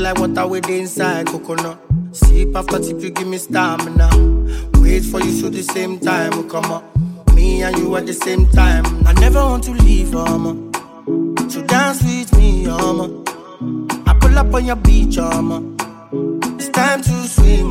like water with inside coconut. Sip after tip, you give me stamina. Wait for you so the same time will come up. Me and you at the same time. I never want to leave, so dance with me, I pull up on your beach, it's time to swim,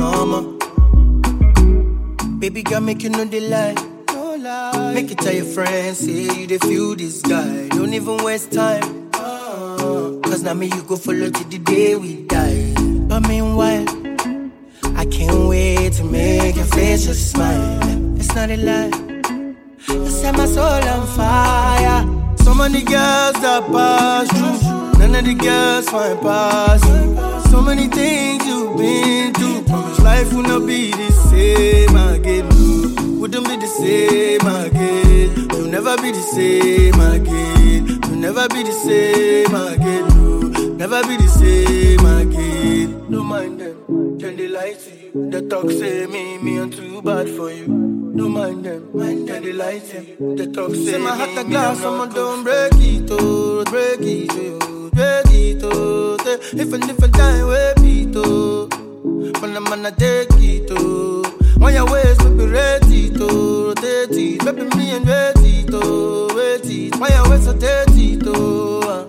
Baby girl, make you know the lie. No lie. Make it tell your friends, say you dey feel this guy. Don't even waste time. Cause now me you go follow till the day we die. But meanwhile, I can't wait to make your face just smile. It's not a lie. You set my soul on fire. So many girls that pass through, none of the girls find past you. So many things you've been through. Promise life will not be the same again. Wouldn't be the same again. You'll never be the same again. You'll never be the same again. No, never be the same again. Don't mind them, then they lie to you. They talk say me I'm too bad for you. Don't mind them, then they lie to you. They talk say my heart a glass, someone don't break it, oh, break it, oh, break it, oh. If a different time, wait it, oh. When I'm gonna take it, oh. On your waist, baby, ready to rotate it. Baby, me and wait it, oh, wait it. On your waist, rotate it, oh.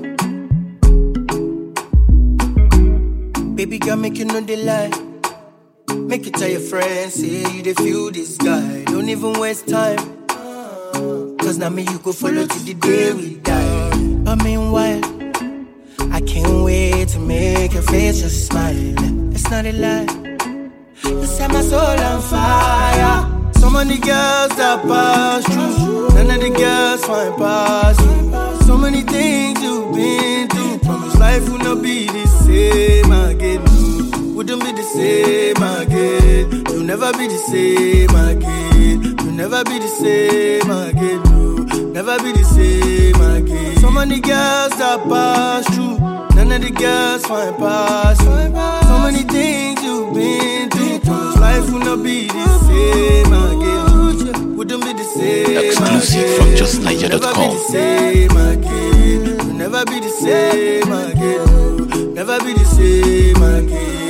Baby girl, make you know the lie. Make it tell your friends, say you dey feel this guy. Don't even waste time. Cause now me you go follow till the day we die. But meanwhile, I can't wait to make your face just smile. It's not a lie. You set my soul on fire. So many girls that pass through, none of the girls find past you. So many things you've been through. Promise life will not be the same again. Wouldn't be the same again. You'll never be the same again. You'll never be the same again. No, never be the same again. So many girls that pass through, none of the girls find past you. So many things you've been through. Promise life will not be the same again. Wouldn't be the same exclusive again. from justniger.com. You'll never be the same again. Never be the same again.